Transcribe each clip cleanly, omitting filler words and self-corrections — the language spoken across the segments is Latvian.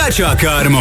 Kačā Karmu!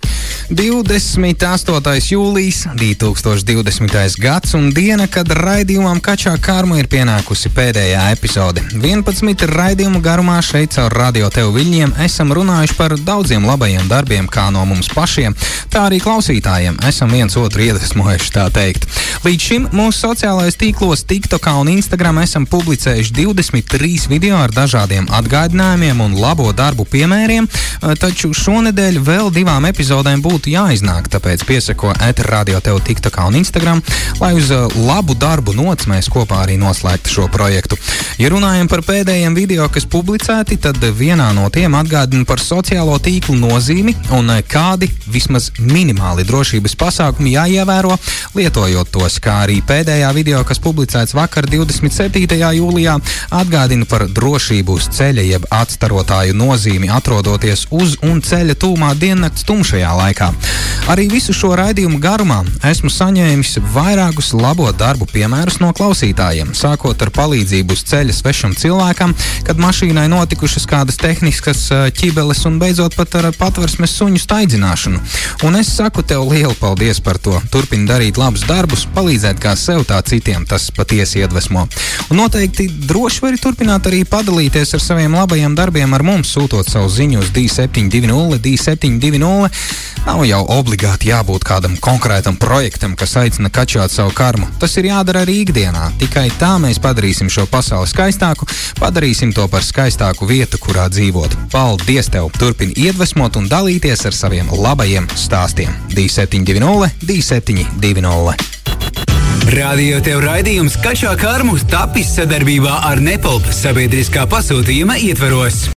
28. jūlijas 2020. gads un diena, kad raidījumam Kačā Karmu ir pienākusi pēdējā epizode. 11 raidījumu garumā šeit caur Radio Tev Viļņiem esam runājuši par daudziem labajiem darbiem, kā no mums pašiem, tā arī klausītājiem esam viens otru iedvesmojuši, tā teikt. Līdz šim mūsu sociālais tīklos TikTokā un Instagram esam publicējuši 23 video ar dažādiem atgādinājumiem un labo darbu piemēriem, taču šonedēļ vēl 2 epizodēm būtu jāiznāk, tāpēc piesako Radio Tev TikTokā un Instagram, lai uz labu darbu nots mēs kopā arī noslēgtu šo projektu. Ja runājam par pēdējiem video, kas publicēti, tad vienā no tiem atgādina par sociālo tīklu nozīmi un kādi vismaz minimāli drošības pasākumi jāievēro, lietojot tos, kā arī pēdējā video, kas publicēts vakar 27. jūlijā, atgādina par drošību uz ceļa jeb atstarotāju nozīmi atrodoties uz un ceļa tūmā diennakts tumšajā laikā. Arī visu šo raidījumu garumā esmu saņēmis vairākus labo darbu piemērus no klausītājiem, sākot ar palīdzību uz ceļa svešam cilvēkam, kad mašīnai notikušas kādas tehniskas ķibeles un beidzot pat ar patversmes suņu staidzināšanu. Un es saku tev lielu paldies par to. Turpini darīt labus darbus, palīdzēt kā sev, tā citiem, tas patiesi iedvesmo. Un noteikti droši vari turpināt arī padalīties ar saviem labajiem darbiem ar mums, sūtot savu ziņu uz 2720 2720. Nav jau obligāti jābūt kādam konkrētam projektam, kas aicina kačāt savu karmu. Tas ir jādara arī ikdienā. Tikai tā mēs padarīsim šo pasauli skaistāku, padarīsim to par skaistāku vietu, kurā dzīvot. Paldies tev! Turpini iedvesmot un dalīties ar saviem labajiem stāstiem. 2720 2720. Radio Tev raidījums Kačā Karmu tapis sadarbībā ar Nepalp sabiedriskā pasūtījuma ietveros.